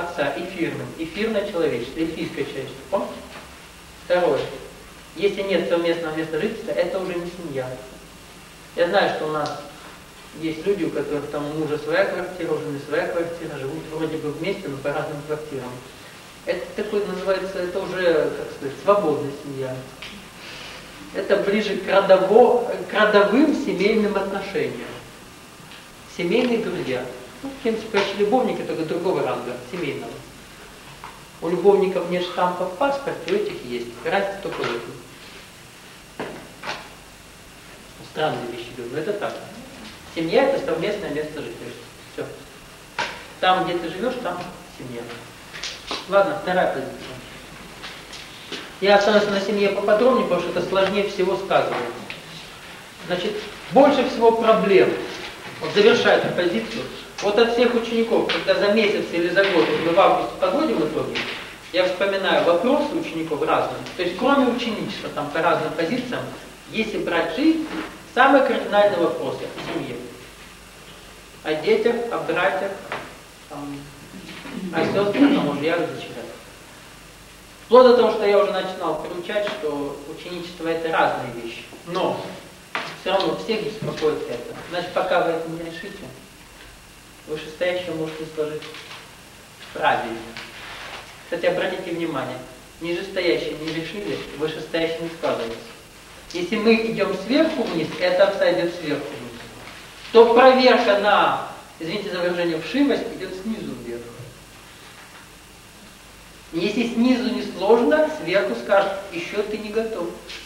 Отца эфирным, эфирное человечество, эльфийское человечество. Помните? Второе. Если нет совместного места жительства, это уже не семья. Я знаю, что у нас есть люди, у которых там у мужа своя квартира, у жены своя квартира, живут вроде бы вместе, но по разным квартирам. Это такой называется, это уже, как сказать, свободная семья. Это ближе к родовым семейным отношениям. Семейные друзья. Ну, в принципе, почти любовники, только другого ранга, семейного. У любовников нет штампа в паспорте, у этих есть. Разница только в этом. Странные вещи говорю, но это так. Семья – это совместное место жительства. Все. Там, где ты живешь, там семья. Ладно, вторая позиция. Я останусь на семье поподробнее, потому что это сложнее всего сказывается. Значит, больше всего проблем. Вот завершая эту позицию. Вот от всех учеников, когда за месяц или за год, мы в августе подводим итоги, я вспоминаю вопросы учеников разные. То есть, кроме ученичества, там по разным позициям, если брать жизнь, самый кардинальный вопрос о семье. О детях, о братьях, о сестрах, о мужьях, дочерях. Вплоть до того, что я уже начинал приучать, что ученичество это разные вещи. Но все равно всех беспокоит это. Значит, пока вы это не решите, вышестоящее может не сложиться правильно. Кстати, обратите внимание, нижестоящие не решили, вышестоящие не складывается. Если мы идем сверху вниз, это овца идет сверху вниз, то проверка на, извините за выражение, вшивость идет снизу вверх. И если снизу не сложно, сверху скажут, еще ты не готов.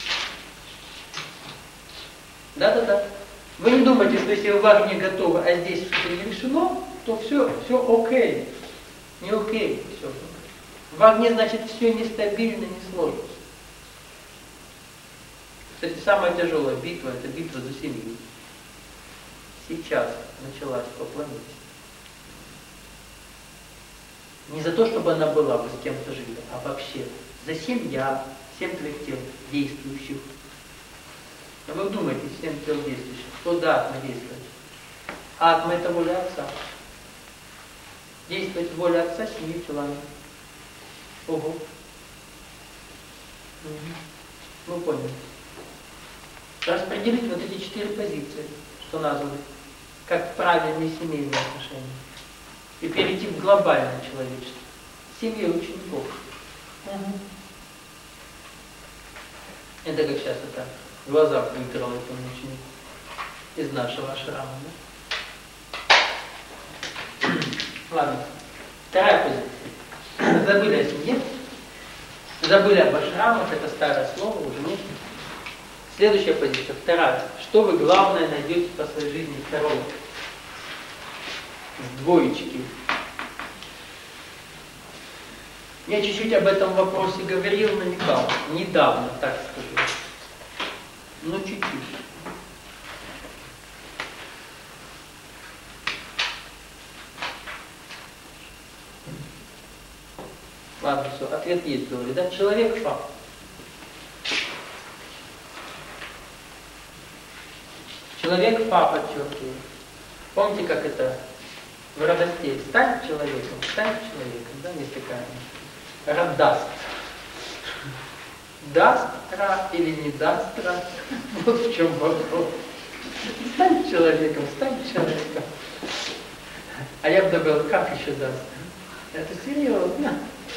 Да-да-да. Вы не думайте, что если вы не готовы, а здесь что-то не решено, то все окей. Не окей, все. В огне, значит, все нестабильно, не сложно. Кстати, самая тяжелая битва, это битва за семью. Сейчас началась по планете. Не за то, чтобы она была, вы с кем-то жили, а вообще за семья, 7 твоих тел действующих. А вы думаете, 7 тел действующих, кто да, атма действует? Атма это воля Отца. Действует воля Отца 7 телами. Ого. Ну поняли. Распределить вот эти 4 позиции, что названы, как правильные семейные отношения. И перейти в глобальное человечество. Семья учеников. Это как сейчас это в глазах выиграл этому ученику из нашего ашрама. Да? Ладно. Вторая позиция. Забыли о семье. Забыли об ашрамах. Это старое слово, уже нет. Следующая позиция. Вторая. Что вы главное найдете по своей жизни второго? С двоечки. Я чуть-чуть об этом вопросе говорил, намекал. Недавно, так скажу. Ну, чуть-чуть. Ладно, все, ответ есть, говорю, да? Человек факт. Человек фа подчеркиваю. Помните, как это в родостей? Стань человеком, да, есть такая. Радаст. Даст ра или не даст ра? Вот в чем вопрос. Стань человеком, стань человеком. А я бы добавил, как еще даст? Это серьезно.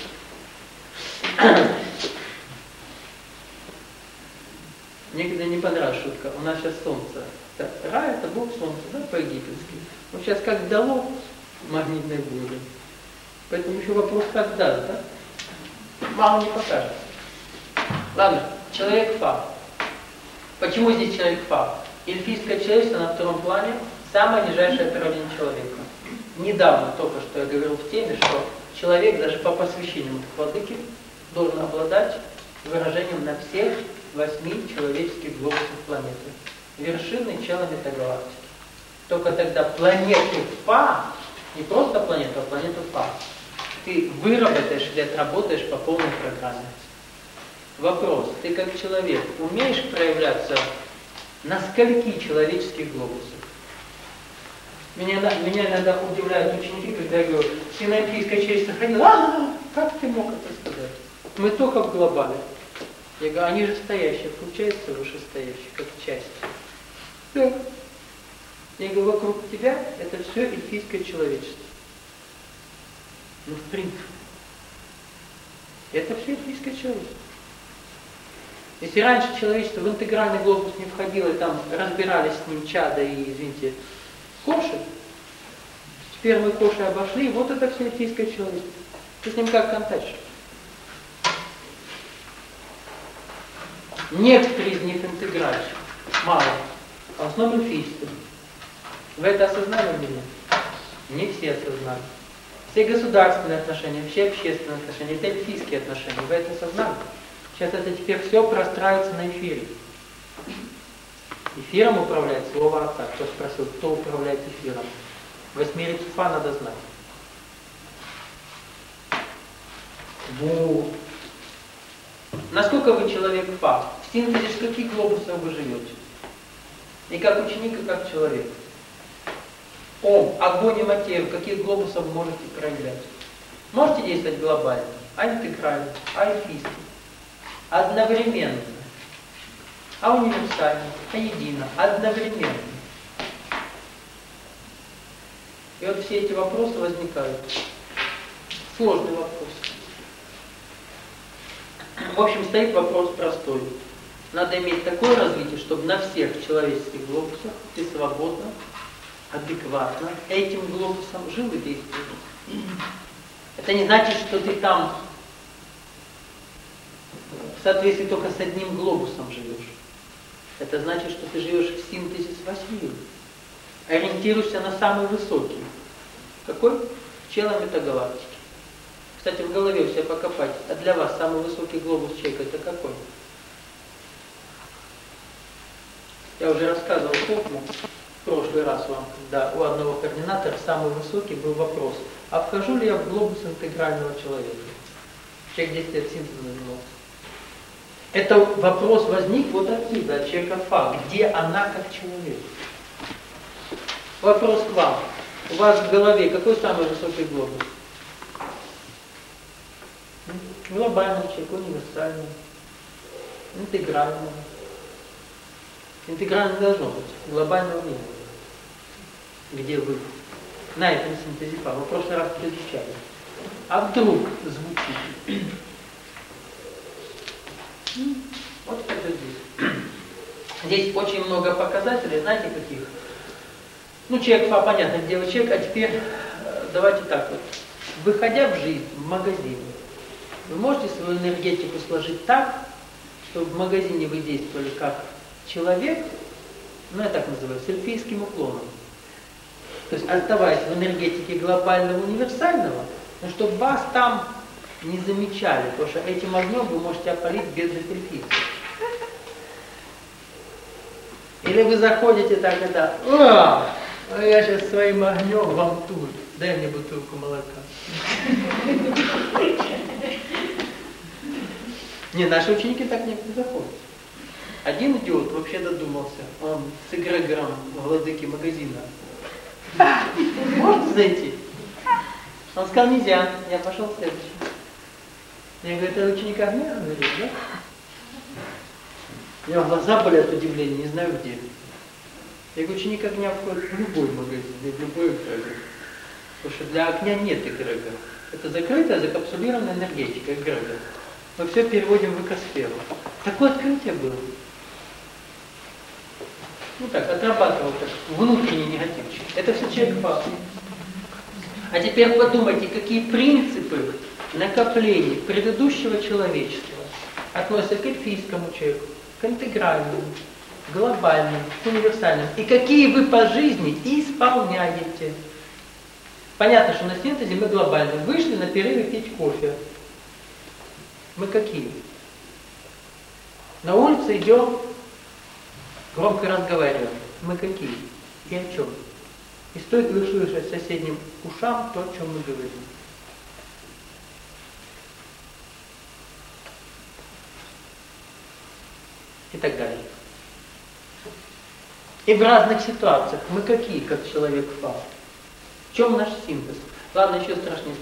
Мне не понравилась шутка. У нас сейчас солнце. Ра это бог солнца, да, по-египетски. Вот сейчас как дало магнитной бури. Поэтому еще вопрос, как даст, да? Мало не покажется. Ладно, человек фа. Почему здесь человек фа? Эльфийское человечество на втором плане самое нижайшее порождение человека. Недавно только что я говорил в теме, что человек даже по посвящениям владыки должен обладать выражением на всех 8 человеческих глобусах планеты. Вершины чела метагалактики. Только тогда планету Фа, не просто планету, а планету Фа, ты выработаешь или отработаешь по полной программе. Вопрос, ты как человек умеешь проявляться на скольки человеческих глобусах? Меня иногда удивляют ученики, когда я говорю, синоэльфийская честь сохранила. Как ты мог это сказать? Мы только в глобале. Я говорю, они же стоящие, включаются вышестоящие, как часть. Все. Я говорю, вокруг тебя это все эльфийское человечество. Ну, в принципе. Это все эльфийское человечество. Если раньше человечество в интегральный глобус не входило, и там разбирались с ним чада и, извините, коши, теперь мы коши обошли, и вот это все эльфийское человечество. Ты с ним как контактишь? Некоторые из них интегральщики, мало, а в основном эльфийские. Вы это осознали или нет? Не все осознали. Все государственные отношения, все общественные отношения, это эльфийские отношения. Вы это осознали? Сейчас это теперь все простраивается на эфире. Эфиром управляет слово Отца. Кто спросил, кто управляет эфиром? Восьмерицу Фа надо знать. Вот. Насколько вы человек Фа? В синтезе в каких глобусах вы живете? И как ученик, и как человек. Огонь и материю, в каких глобусах вы можете проявлять? Можете действовать глобально, а интегрально, а эльфийски, одновременно, а универсально, а едино, одновременно. И вот все эти вопросы возникают. Сложный вопрос. В общем, стоит вопрос простой. Надо иметь такое развитие, чтобы на всех человеческих глобусах ты свободно, адекватно этим глобусом жил и действовал. Это не значит, что ты там в соответствии только с одним глобусом живешь. Это значит, что ты живешь в синтезе с 8. Ориентируешься на самый высокий. Какой? Чела метагалактики. Кстати, в голове у себя покопать. А для вас самый высокий глобус человека это какой? Я уже рассказывал Хохму в прошлый раз вам, когда у одного координатора самый высокий был вопрос, а вхожу ли я в глобус интегрального человека? Человек 10 лет синтезом занимался. Это вопрос возник вот отсюда, от человека Фа. Где она как человек? Вопрос к вам. У вас в голове какой самый высокий глобус? Глобальный человек, универсальный, интегральный. Интегрально должно быть, глобального нет. Где вы? На этом синтезе Фа. Мы в прошлый раз предыдущали. А вдруг звучит? Вот это здесь. Здесь очень много показателей, знаете каких? Ну, человек Фа, понятно, где вы человек, а теперь давайте так вот. Выходя в жизнь, в магазине, вы можете свою энергетику сложить так, чтобы в магазине вы действовали как человек, ну я так называю, с эльфийским уклоном. То есть оставаясь в энергетике глобального универсального, но чтобы вас там не замечали, потому что этим огнем вы можете опалить бедных эльфийцев. Или вы заходите так это, я сейчас своим огнем вам тут, дай мне бутылку молока. Не, наши ученики так не заходят. Один идиот вообще додумался, он с эгрегором владыки магазина. Можете зайти? Он сказал, нельзя, я пошел следующий. Я говорю, это ученик огня, говорит, да? У него глаза были от удивления, не знаю где. Я говорю, ученик огня входит в любой магазин, в любой эгрегор. Потому что для огня нет эгрегора. Это закрытая, закапсулированная энергетика, эгрегор. Мы все переводим в экосферу. Такое открытие было. Ну так, отрабатывал так, внутренний негативчик. Это все человек Фа. А теперь подумайте, какие принципы накопления предыдущего человечества относятся к эльфийскому человеку, к интегральному, к глобальному, к универсальному. И какие вы по жизни исполняете. Понятно, что на синтезе мы глобально. Вышли на перерыве пить кофе. Мы какие? На улице идем, громко разговариваем. Мы какие? И о чем? И стоит ли слышать соседним ушам то, о чем мы говорим? И так далее. И в разных ситуациях мы какие, как человек-факт? В чем наш синтез? Ладно, еще страшнее.